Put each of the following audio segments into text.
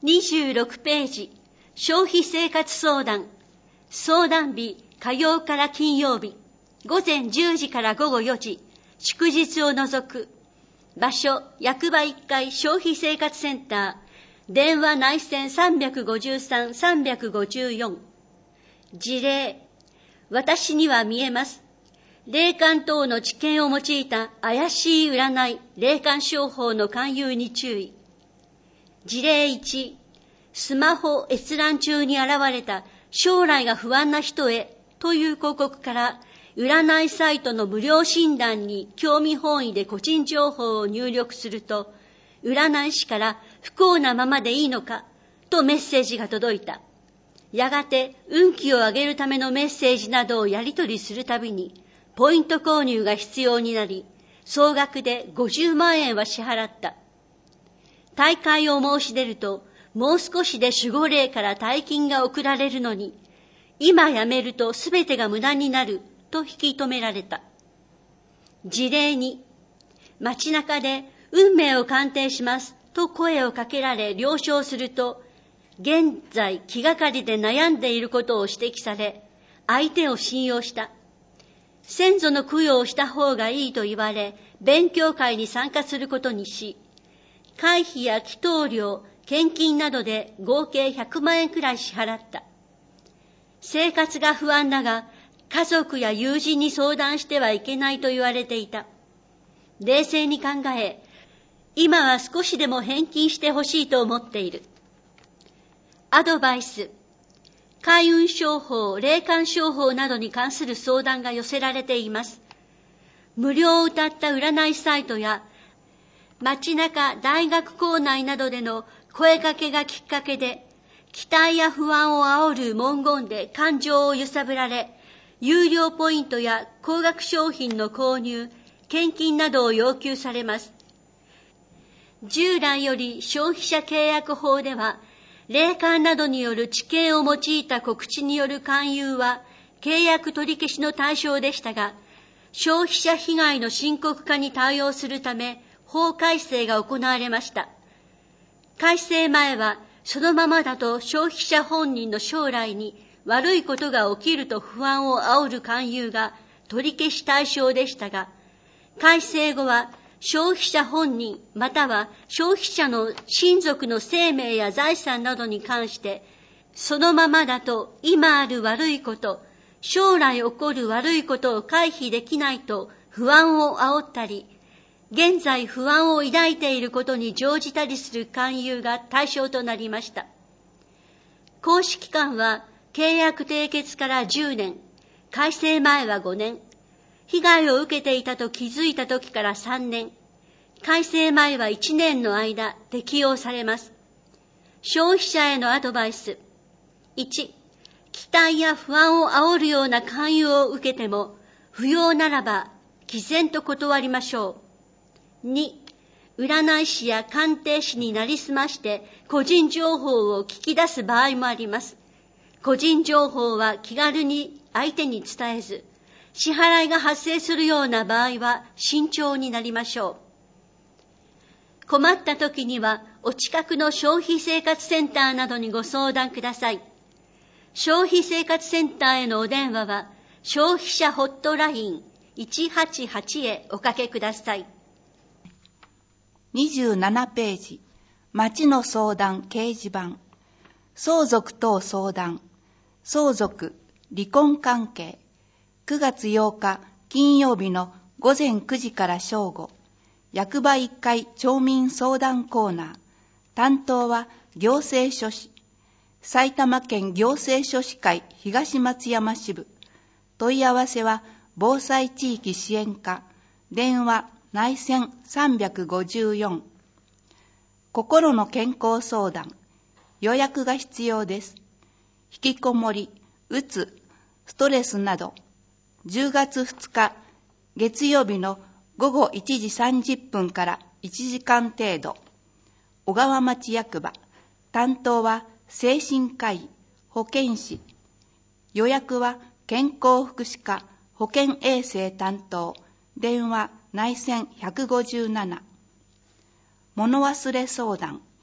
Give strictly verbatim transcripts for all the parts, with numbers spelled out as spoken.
にじゅうろくページ、消費生活相談。相談日、火曜から金曜日、午前じゅうじから午後よじ、祝日を除く。場所、役場いっかい消費生活センター。電話内線さんごさん、さんごよん。事例。私には見えます。霊感等の知見を用いた怪しい占い、霊感商法の勧誘に注意。事例いち、スマホ閲覧中に現れた将来が不安な人へという広告から占いサイトの無料診断に興味本位で個人情報を入力すると、占い師から不幸なままでいいのかとメッセージが届いた。やがて運気を上げるためのメッセージなどをやり取りするたびにポイント購入が必要になり、総額でごじゅうまんえんは支払った。退会を申し出ると、もう少しで守護霊から大金が送られるのに、今やめるとすべてが無駄になると引き止められた。事例に、街中で運命を鑑定しますと声をかけられ了承すると、現在気がかりで悩んでいることを指摘され、相手を信用した。先祖の供養をした方がいいと言われ、勉強会に参加することにし、会費や祈祷料、献金などで合計ひゃくまんえんくらい支払った。生活が不安だが、家族や友人に相談してはいけないと言われていた。冷静に考え、今は少しでも返金してほしいと思っている。アドバイス。開運商法、霊感商法などに関する相談が寄せられています。無料を謳った占いサイトや、街中、大学構内などでの声かけがきっかけで、期待や不安を煽る文言で感情を揺さぶられ、有料ポイントや高額商品の購入、献金などを要求されます。従来より消費者契約法では、霊感などによる知見を用いた告知による勧誘は契約取り消しの対象でしたが、消費者被害の深刻化に対応するため法改正が行われました。改正前はそのままだと消費者本人の将来に悪いことが起きると不安を煽る勧誘が取り消し対象でしたが、改正後は消費者本人または消費者の親族の生命や財産などに関して、そのままだと今ある悪いこと、将来起こる悪いことを回避できないと不安を煽ったり、現在不安を抱いていることに乗じたりする勧誘が対象となりました。行使期間は契約締結からじゅうねん、改正前はごねん、被害を受けていたと気づいた時からさんねん、改正前はいちねんの間適用されます。消費者へのアドバイス。いち、期待や不安を煽るような勧誘を受けても、不要ならば毅然と断りましょう。に、占い師や鑑定士になりすまして個人情報を聞き出す場合もあります。個人情報は気軽に相手に伝えず、支払いが発生するような場合は慎重になりましょう。困った時にはお近くの消費生活センターなどにご相談ください。消費生活センターへのお電話は消費者ホットラインいちはちはちへおかけください。 にじゅうななページ、町の相談掲示板。相続等相談。相続、離婚関係。くがつようか金曜日のごぜんくじから正午。役場いっかい町民相談コーナー。担当は行政書士。埼玉県行政書士会東松山支部。問い合わせは防災地域支援課。電話内線さんごよん。心の健康相談。予約が必要です。引きこもり、うつ、ストレスなど。じゅうがつふつか月曜日のごごいちじさんじゅっぷんからいちじかん程度。小川町役場。担当は精神科医、保健師。予約は健康福祉課、保健衛生担当。電話内線いちごなな。物忘れ相談。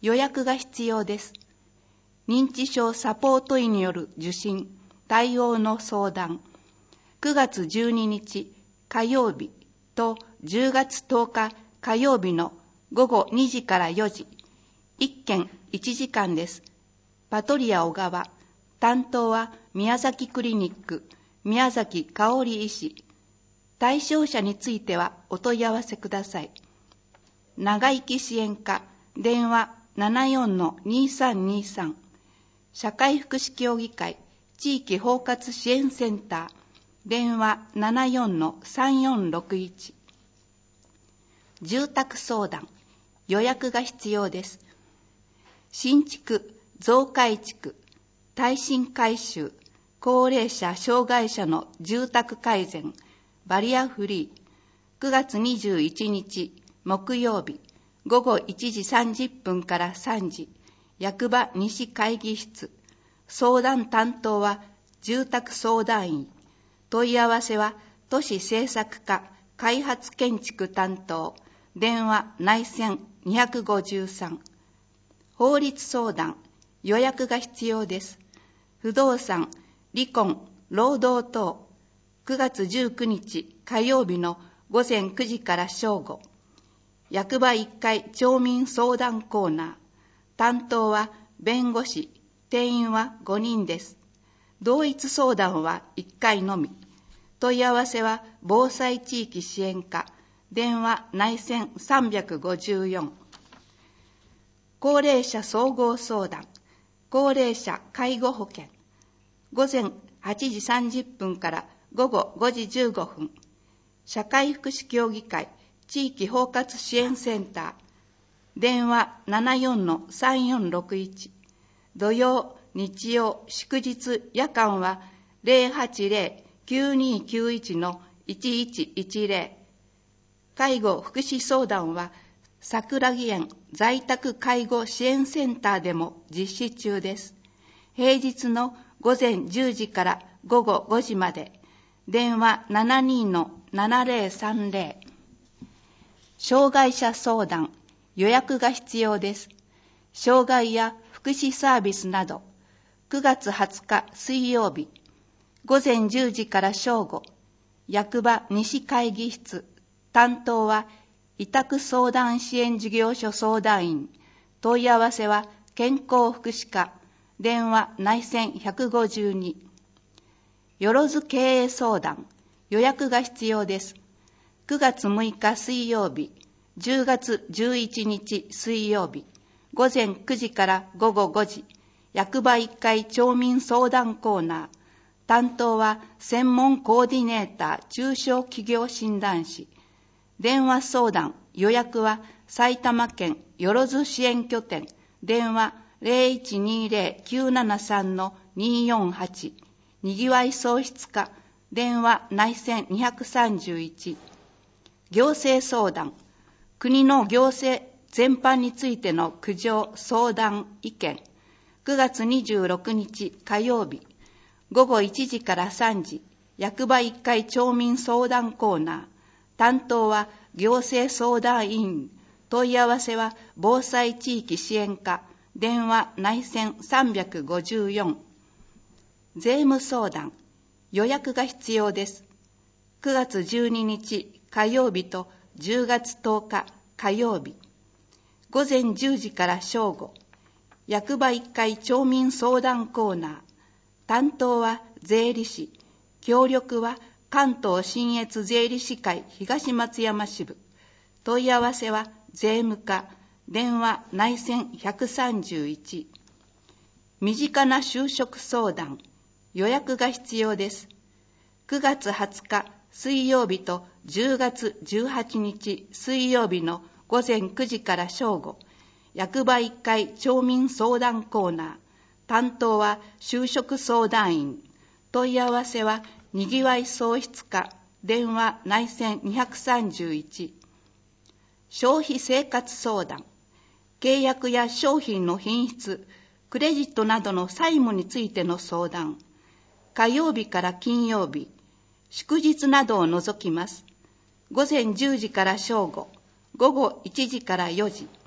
予約が必要です。認知症サポート医による受診、対応の相談。くがつじゅうににち火曜日とじゅうがつとおか火曜日のごごにじからよじ。いっけんいちじかんです。パトリア小川。担当は宮崎クリニック、宮崎香織医師。対象者についてはお問い合わせください。長生き支援課、電話 ななよんのにさんにさん。社会福祉協議会、地域包括支援センター、電話 ななよんのさんよんろくいち。住宅相談、予約が必要です。新築、増改築、耐震改修、高齢者、障害者の住宅改善、バリアフリー。くがつにじゅういちにち木曜日、ごごいちじさんじゅっぷんからさんじ、役場西会議室。相談担当は住宅相談員。問い合わせは都市政策課開発建築担当。電話内線にごさん。法律相談、予約が必要です。不動産、離婚、労働等。くがつじゅうくにち火曜日のごぜんくじから正午。役場いっかい町民相談コーナー。担当は弁護士、定員はごにんです。同一相談はいっかいのみ。問い合わせは防災地域支援課、電話内線さんごよん。高齢者総合相談、高齢者介護保険。ごぜんはちじさんじゅっぷんからごごごじじゅうごふん。社会福祉協議会地域包括支援センター。電話 ななよんのさんよんろくいち。土曜、日曜、祝日、夜間は ゼロはちゼロ きゅうにきゅういち のいちいちいちゼロ。介護福祉相談は桜木園在宅介護支援センターでも実施中です。平日のごぜんじゅうじからごごごじまで。電話 ななにのななゼロさんゼロ。障害者相談、予約が必要です。障害や福祉サービスなど、くがつはつか水曜日、ごぜんじゅうじから正午、役場西会議室、担当は委託相談支援事業所相談員。問い合わせは健康福祉課、電話内線いちごに。よろず経営相談、予約が必要です。くがつむいか水曜日、じゅうがつじゅういちにち水曜日、ごぜんくじからごごごじ、役場いっかい町民相談コーナー。担当は専門コーディネーター中小企業診断士。電話相談、予約は埼玉県よろず支援拠点、電話 ゼロいちにゼロ きゅうななさんのによんはち。にぎわい創出課、電話内線にさんいち。行政相談、国の行政全般についての苦情、相談、意見。くがつにじゅうろくにち火曜日、ごごいちじからさんじ、役場いっかい町民相談コーナー。担当は行政相談員。問い合わせは防災地域支援課、電話内線さんごよん。税務相談、予約が必要です。くがつじゅうににち火曜日とじゅうがつとおか火曜日、ごぜんじゅうじから正午、役場いっかい町民相談コーナー。担当は税理士。協力は関東信越税理士会東松山支部。問い合わせは税務課、電話内線いちさんいち。身近な就職相談、予約が必要です。くがつはつか水曜日とじゅうがつじゅうはちにち水曜日のごぜんくじから正午、役場いっかい町民相談コーナー。担当は就職相談員。問い合わせはにぎわい創出課、電話内線にさんいち。消費生活相談、契約や商品の品質、クレジットなどの債務についての相談。火曜日から金曜日、祝日などを除きます。ごぜんじゅうじから正午、ごごいちじからよじ、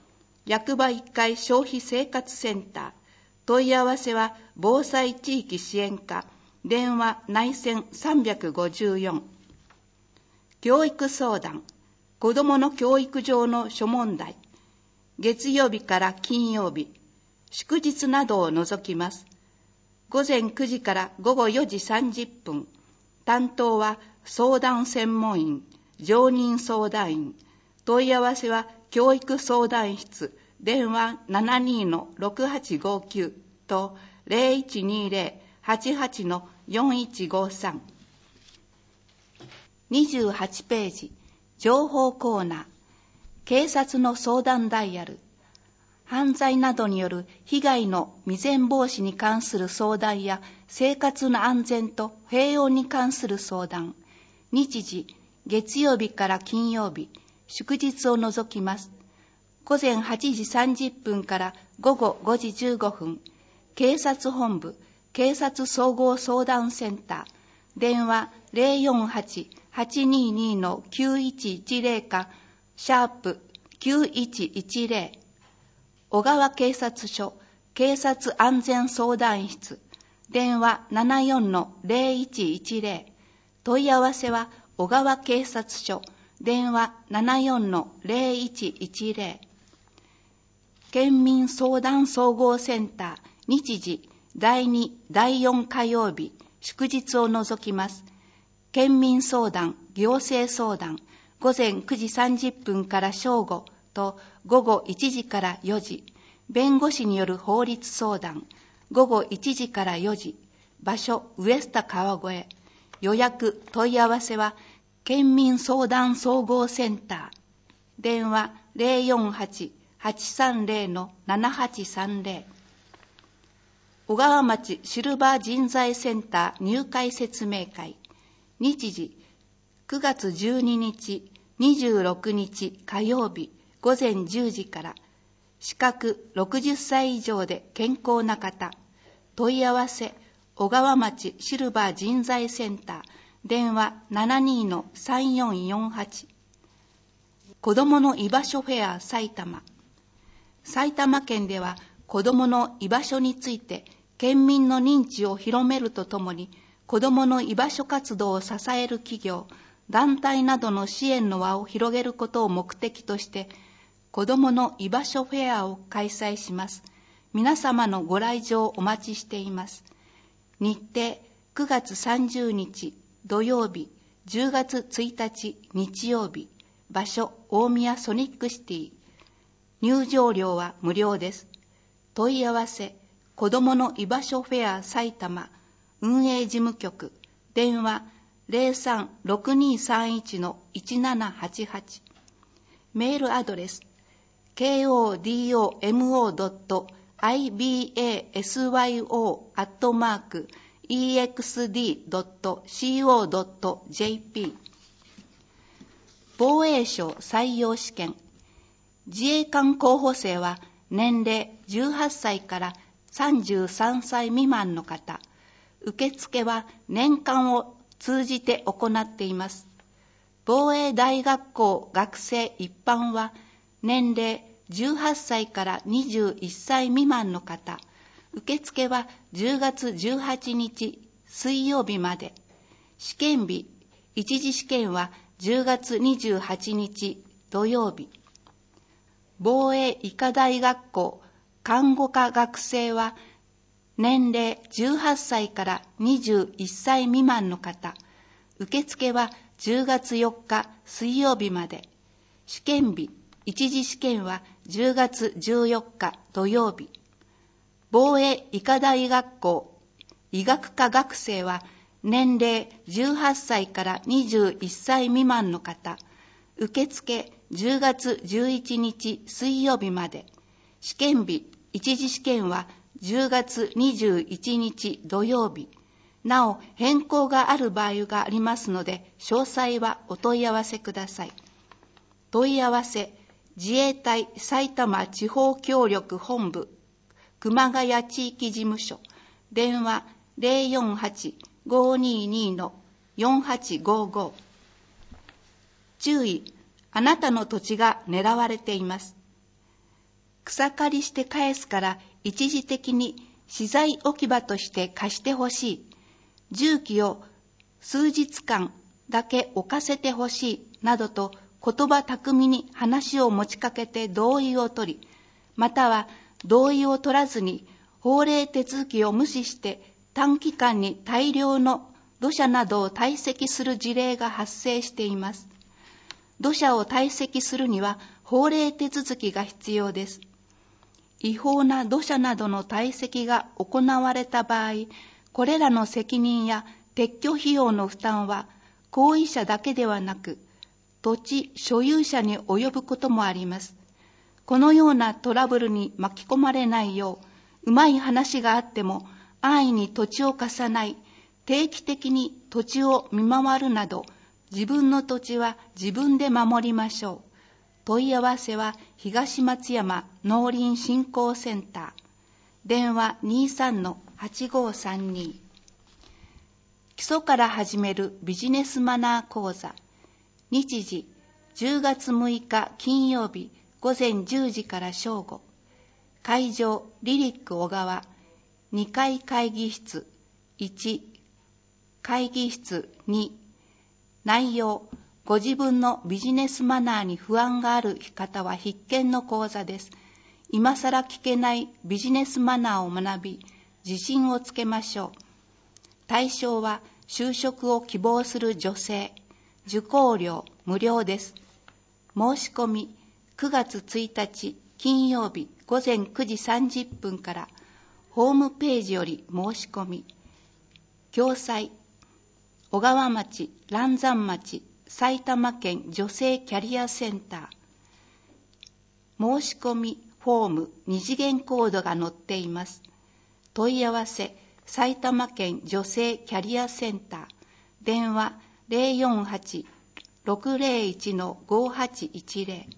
役場いっかい消費生活センター。問い合わせは防災地域支援課、電話内線さんごよん。教育相談、子どもの教育上の諸問題。月曜日から金曜日、祝日などを除きます。ごぜんくじからごごよじさんじゅっぷん。担当は相談専門員、常任相談員。問い合わせは教育相談室、電話 ななにーろくはちごきゅう と ゼロいちにゼロ はちはち よんいちごさん。にじゅうはちページ、情報コーナー。警察の相談ダイヤル。犯罪などによる被害の未然防止に関する相談や生活の安全と平穏に関する相談。日時、月曜日から金曜日、祝日を除きます。ごぜんはちじさんじゅっぷんからごごごじじゅうごふん、警察本部、警察総合相談センター、電話 ゼロよんはち はちにーにー きゅういちいちゼロ か、シャープきゅういちいちゼロ。小川警察署、警察安全相談室、電話 ななよんのゼロいちいちゼロ。問い合わせは小川警察署、電話 ななよんのゼロいちいちゼロ。県民相談総合センター、日時、だいに、だいよん火曜日、祝日を除きます。県民相談、行政相談、ごぜんくじさんじゅっぷんから正午とごごいちじからよじ、弁護士による法律相談、ごごいちじからよじ、場所、ウエスタ川越。予約、問い合わせは、県民相談総合センター。電話 ゼロよんはち はちさんゼロ のななはちさんゼロ。小川町シルバー人材センター入会説明会。日時、くがつじゅうににち、にじゅうろくにち火曜日ごぜんじゅうじから。資格ろくじゅっさい以上で健康な方。問い合わせ、小川町シルバー人材センター。電話 ななにーのさんよんよんはち。子どもの居場所フェア埼玉。埼玉県では子どもの居場所について県民の認知を広めるとともに、子どもの居場所活動を支える企業、団体などの支援の輪を広げることを目的として、子どもの居場所フェアを開催します。皆様のご来場をお待ちしています。日程、くがつさんじゅうにち土曜日、じゅうがつついたち日曜日。場所、大宮ソニックシティ。入場料は無料です。問い合わせ、子どもの居場所フェア埼玉運営事務局。電話 ゼロさんろくにーさんいちのいちななはちはち。メールアドレス、ケーオーディーオーエムオードットアイビーエーエスワイオー アットマーク イーエックスディードットシーオードットジェーピー。防衛省採用試験。自衛官候補生は年齢じゅうはっさいからさんじゅうさんさい未満の方。受付は年間を通じて行っています。防衛大学校学生一般は年齢じゅうはっさいからにじゅういっさい未満の方。受付はじゅうがつじゅうはちにち水曜日まで。試験日、一次試験はじゅうがつにじゅうはちにち土曜日。防衛医科大学校看護科学生は年齢じゅうはっさいからにじゅういっさい未満の方。受付はじゅうがつよっか水曜日まで。試験日、一次試験はじゅうがつじゅうよっか土曜日。防衛医科大学校医学科学生は年齢じゅうはっさいからにじゅういっさい未満の方。受付じゅうがつじゅういちにち水曜日まで。試験日、一次試験はじゅうがつにじゅういちにち土曜日。なお、変更がある場合がありますので、詳細はお問い合わせください。問い合わせ、自衛隊埼玉地方協力本部、熊谷地域事務所、電話 ゼロよんはち ごーにーにー のよんはちごーごー。注意、あなたの土地が狙われています。 草刈りして返すから一時的に資材置き場として貸してほしい。重機を数日間だけ置かせてほしい。などと言葉巧みに話を持ちかけて同意を取り、または同意を取らずに法令手続きを無視して短期間に大量の土砂などを堆積する事例が発生しています。土砂を堆積するには法令手続きが必要です。違法な土砂などの堆積が行われた場合、これらの責任や撤去費用の負担は行為者だけではなく、土地所有者に及ぶこともあります。このようなトラブルに巻き込まれないよう、うまい話があっても安易に土地を貸さない、定期的に土地を見回るなど、自分の土地は自分で守りましょう。問い合わせは東松山農林振興センター。電話 にじゅうさんのはちごさんに。基礎から始めるビジネスマナー講座。日時じゅうがつむいか金曜日午前じゅうじから正午。会場リリック小川にかい会議室いち、会議室に。内容、ご自分のビジネスマナーに不安がある方は必見の講座です。今更聞けないビジネスマナーを学び、自信をつけましょう。対象は就職を希望する女性。受講料無料です。申し込みくがつついたち金曜日午前くじさんじゅっぷんからホームページより申し込み。共催小川町、嵐山町、埼玉県女性キャリアセンター。申し込みフォーム二次元コードが載っています。問い合わせ埼玉県女性キャリアセンター。電話 ゼロよんはち ろくゼロいち ごはちいちゼロ。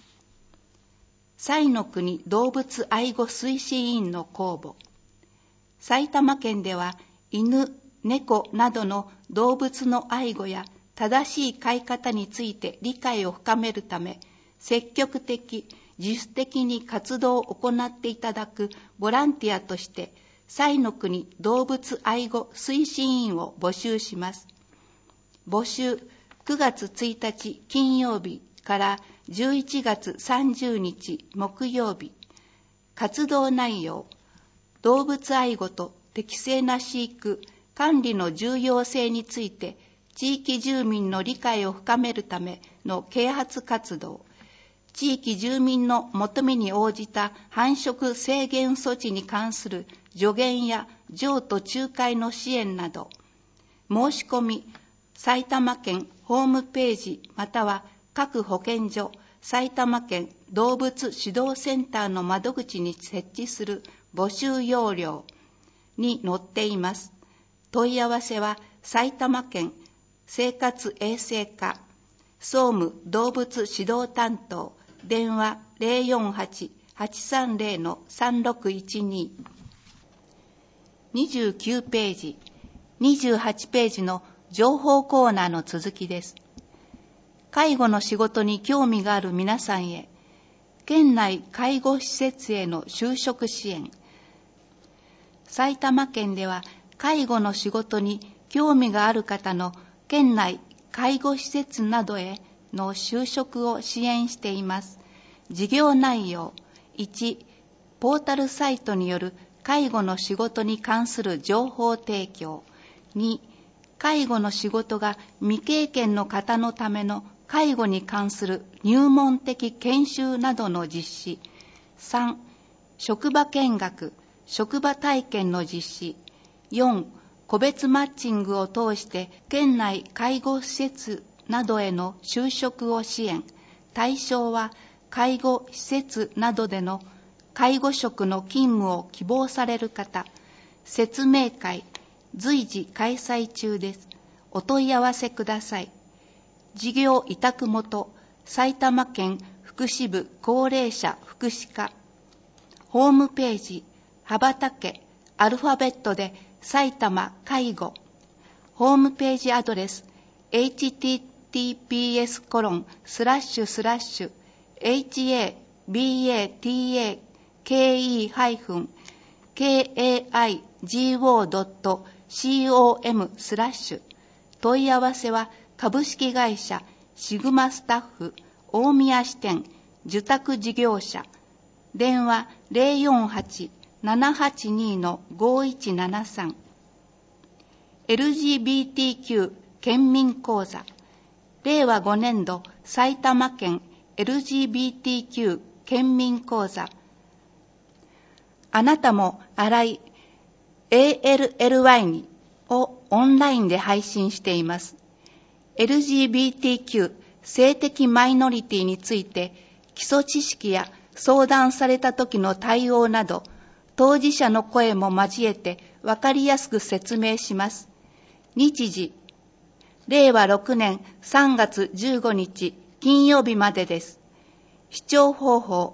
彩の国動物愛護推進員の公募。埼玉県では犬、猫などの動物の愛護や正しい飼い方について理解を深めるため、積極的、自主的に活動を行っていただくボランティアとして、彩の国動物愛護推進員を募集します。募集くがつついたち金曜日からじゅういちがつさんじゅうにち木曜日。活動内容、動物愛護と適正な飼育、管理の重要性について地域住民の理解を深めるための啓発活動、地域住民の求めに応じた繁殖制限措置に関する助言や譲渡仲介の支援など。申し込み、埼玉県ホームページまたは各保健所、埼玉県動物指導センターの窓口に設置する募集要領に載っています。問い合わせは埼玉県生活衛生課総務動物指導担当。電話 ゼロよんはち はちさんゼロ のさんろくいちに。にじゅうきゅうページ、にじゅうはちページの情報コーナーの続きです。介護の仕事に興味がある皆さんへ、県内介護施設への就職支援。埼玉県では介護の仕事に興味がある方の県内介護施設などへの就職を支援しています。事業内容いち、ポータルサイトによる介護の仕事に関する情報提供。に、介護の仕事が未経験の方のための介護に関する入門的研修などの実施。さん、職場見学、職場体験の実施。よん、個別マッチングを通して県内介護施設などへの就職を支援。対象は介護施設などでの介護職の勤務を希望される方。説明会、随時開催中です。お問い合わせください。事業委託元、埼玉県福祉部高齢者福祉課。ホームページ、羽ばたけ、アルファベットで埼玉介護。ホームページアドレス、エイチティーティーピーエスコロンスラッシュスラッシュエイチエービーエーティーエーケーイーケーエーアイジーオードットコム スラッシュ問い合わせは株式会社シグマスタッフ大宮支店受託事業者電話 ゼロよんはち ななはちに ごいちななさん エルジービーティーキュー 県民講座れいわごねんど埼玉県 エルジービーティーキュー 県民講座あなたも新井 エーエルエルワイ にをオンラインで配信しています。エルジービーティーキュー 性的マイノリティについて基礎知識や相談された時の対応など当事者の声も交えて分かりやすく説明します。日時れいわろくねんさんがつじゅうごにち金曜日までです。視聴方法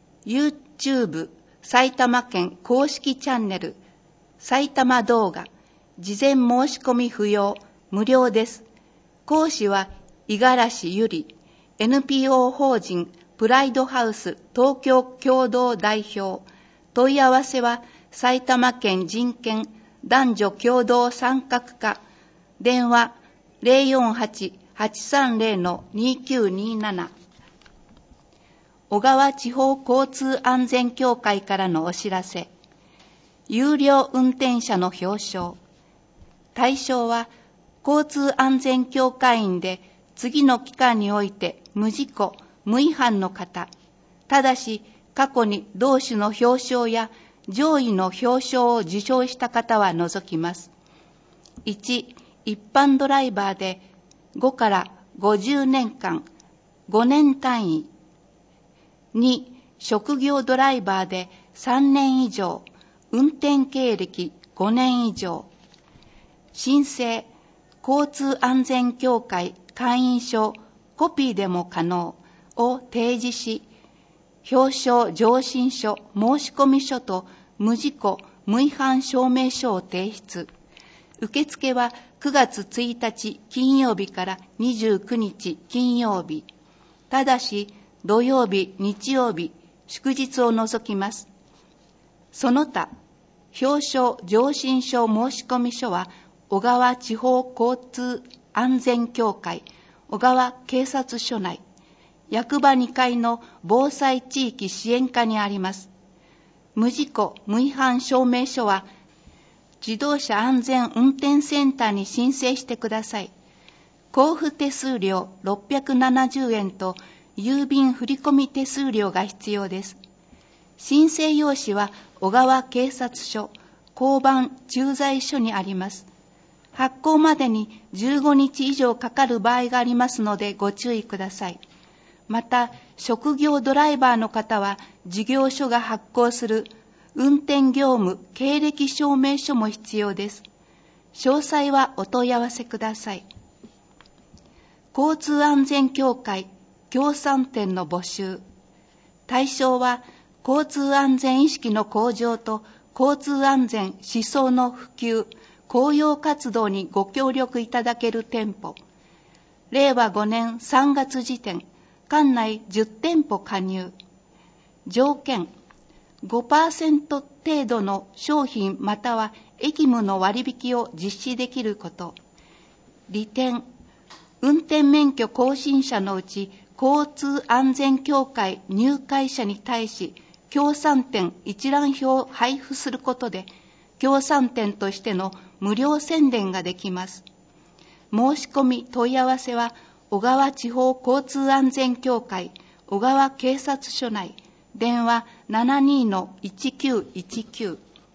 YouTube 埼玉県公式チャンネル埼玉動画事前申し込み不要無料です。講師は五十嵐ゆり エヌピーオー 法人プライドハウス東京共同代表問い合わせは埼玉県人権男女共同参画課電話 ゼロよんはち はちさんゼロ にきゅうになな 小川地方交通安全協会からのお知らせ有料運転者の表彰対象は交通安全協会員で次の期間において無事故無違反の方ただし過去に同種の表彰や上位の表彰を受賞した方は除きます。いち一般ドライバーでごからごじゅうねんかんごねん単位に職業ドライバーでさんねん以上運転経歴ごねん以上申請交通安全協会会員証コピーでも可能を提示し表彰上申書申込書と無事故無違反証明書を提出受付はくがつついたち金曜日からにじゅうくにち金曜日ただし土曜日日曜日祝日を除きます。その他表彰上申書申込書は小川地方交通安全協会小川警察署内役場にかいの防災地域支援課にあります。無事故無違反証明書は自動車安全運転センターに申請してください。交付手数料ろっぴゃくななじゅうえんと郵便振込手数料が必要です。申請用紙は小川警察署交番駐在所にあります。発行までにじゅうごにち以上かかる場合がありますのでご注意ください。また、職業ドライバーの方は事業所が発行する運転業務経歴証明書も必要です。詳細はお問い合わせください。交通安全協会協賛店の募集対象は交通安全意識の向上と交通安全思想の普及公用活動にご協力いただける店舗れいわごねんさんがつ時点館内じゅってんぽ加入条件 ごパーセント 程度の商品または役務の割引を実施できること利点運転免許更新者のうち交通安全協会入会者に対し協賛店一覧表を配布することで協賛店としての無料宣伝ができます。申し込み問い合わせは小川地方交通安全協会小川警察署内電話 ななにのいちきゅういちきゅう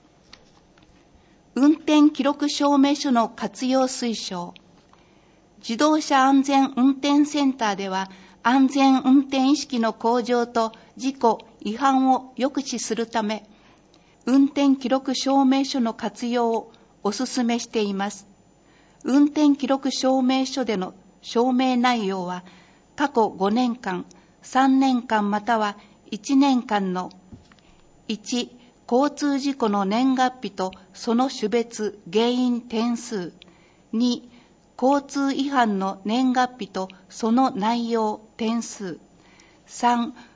運転記録証明書の活用推奨自動車安全運転センターでは安全運転意識の向上と事故違反を抑止するため運転記録証明書の活用をお勧めしています。運転記録証明書での証明内容は過去ごねんかん、さんねんかんまたはいちねんかんのいち交通事故の年月日とその種別原因点数に交通違反の年月日とその内容点数さん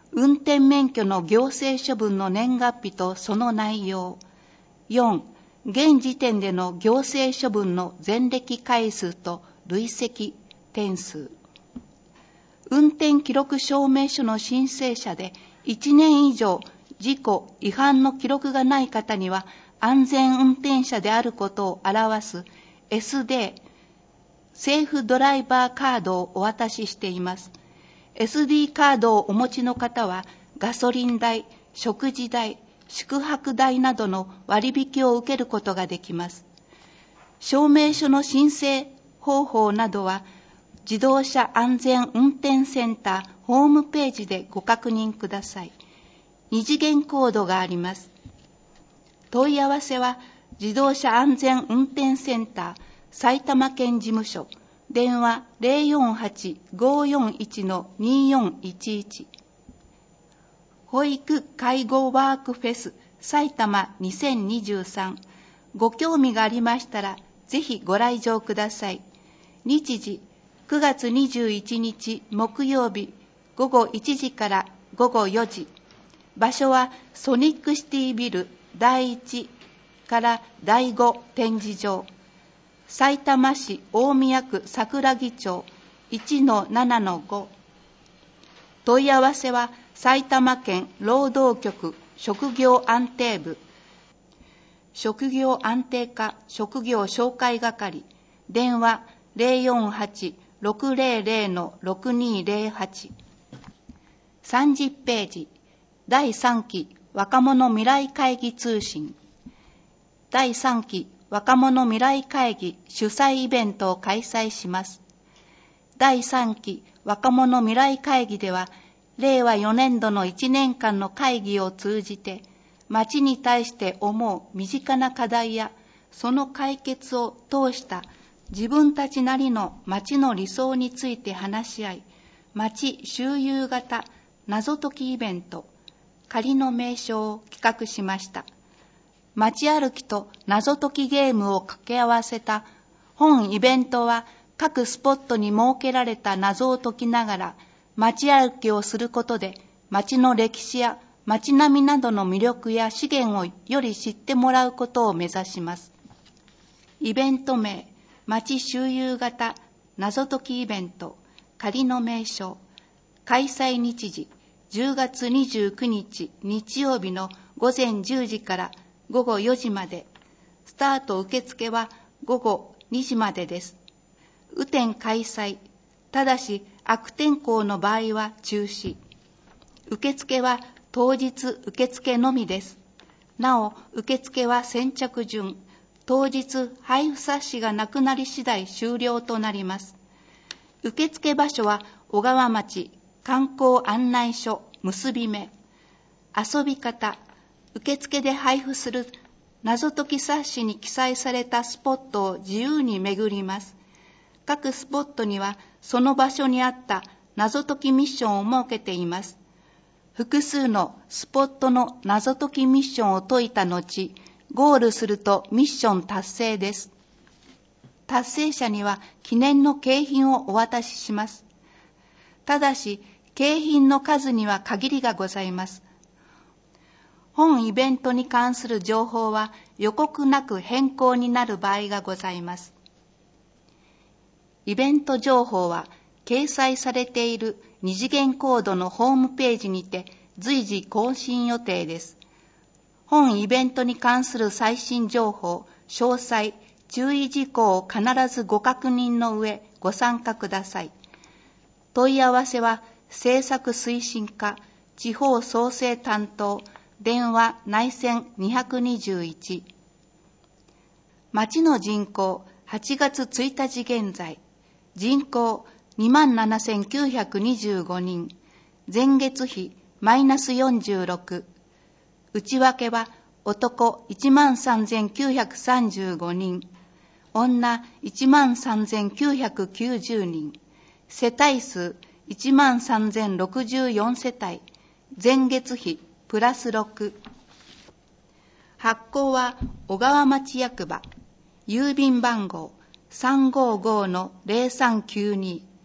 運転免許の行政処分の年月日とその内容。よん、現時点での行政処分の前歴回数と累積点数。運転記録証明書の申請者でいちねん以上事故・違反の記録がない方には安全運転者であることを表す エスディー、セーフドライバーカードをお渡ししています。エスディー カードをお持ちの方はガソリン代、食事代、宿泊代などの割引を受けることができます。証明書の申請方法などは自動車安全運転センターホームページでご確認ください。二次元コードがあります。問い合わせは自動車安全運転センター埼玉県事務所、電話 ゼロよんはち ごーよんいち にーよんいちいち。保育介護ワークフェス埼玉にせんにじゅうさん。ご興味がありましたらぜひご来場ください。日時くがつにじゅういちにち木曜日ごごいちじからごごよじ。場所はソニックシティビルだいいちからだいご展示場。さいたま市大宮区桜木町 いちのななのご。問い合わせは埼玉県労働局職業安定部、職業安定課職業紹介係、電話 ゼロよんはち ろくゼロゼロ ろくにゼロはち。さんじゅっページ、だいさんき若者未来会議通信。だいさんき若者未来会議主催イベントを開催します。だいさんき若者未来会議では、れいわよねんどのいちねんかんの会議を通じて、町に対して思う身近な課題や、その解決を通した自分たちなりの町の理想について話し合い、町周遊型謎解きイベント、仮の名称を企画しました。街歩きと謎解きゲームを掛け合わせた本イベントは、各スポットに設けられた謎を解きながら、街歩きをすることで、街の歴史や街並みなどの魅力や資源をより知ってもらうことを目指します。イベント名、街周遊型謎解きイベント、仮の名称。開催日時、じゅうがつにじゅうくにち日曜日のごぜんじゅうじからごごよじまで。スタート受付はごごにじまでです。雨天開催。ただし悪天候の場合は中止。受付は当日受付のみです。なお、受付は先着順。当日配布冊子がなくなり次第終了となります。受付場所は小川町観光案内所結び目。遊び方。受付で配布する謎解き冊子に記載されたスポットを自由に巡ります。各スポットにはその場所にあった謎解きミッションを設けています。複数のスポットの謎解きミッションを解いた後、ゴールするとミッション達成です。達成者には記念の景品をお渡しします。ただし、景品の数には限りがございます。本イベントに関する情報は予告なく変更になる場合がございます。イベント情報は掲載されている二次元コードのホームページにて随時更新予定です。本イベントに関する最新情報、詳細、注意事項を必ずご確認の上ご参加ください。問い合わせは政策推進課、地方創生担当、電話内線ににいち。町の人口はちがつついたち現在、人口 にまんななせんきゅうひゃくにじゅうごにん、前月比マイナスよんじゅうろく、内訳は男 いちまんさんぜんきゅうひゃくさんじゅうごにん、女 いちまんさんぜんきゅうひゃくきゅうじゅうにん、世帯数 いちまんさんぜんろくじゅうよん 世帯、前月比プラスろく。発行は小川町役場、郵便番号 さんごーごーのぜろさんきゅうに、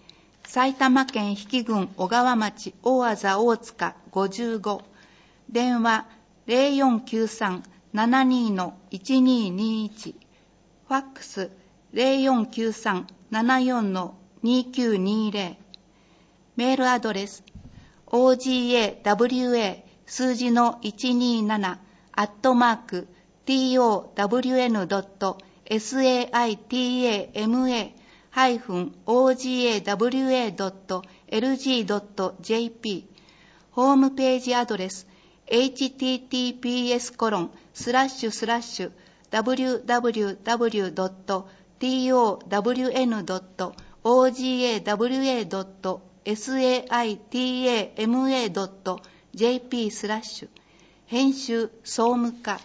埼玉県比企郡小川町大字大塚ごじゅうご、電話 ゼロよんきゅうさん ななに いちににいち、ファックス ゼロよんきゅうさん ななよん にきゅうにゼロ、メールアドレス オージーエーダブリューエー 数字のいちにーななアットマーク トワン ドット サイタマ ハイフン オージーエーダブリューエー ドット エルジー ドット ジェーピー、 ホームページアドレス エイチティーティーピーエスコロンスラッシュスラッシュダブリューダブリューダブリュードット トワン ドット オージーエーダブリューエー ドット サイタマ ドット ジェーピー スラッシュ編集総務課。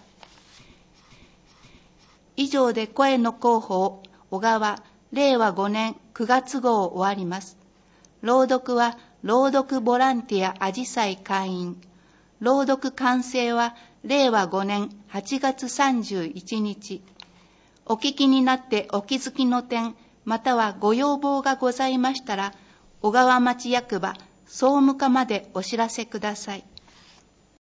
以上で声の広報小川れいわごねんくがつ号を終わります。朗読は朗読ボランティアあじさい会員。朗読完成はれいわごねんはちがつさんじゅういちにち。お聞きになってお気づきの点、またはご要望がございましたら、小川町役場総務課までお知らせください。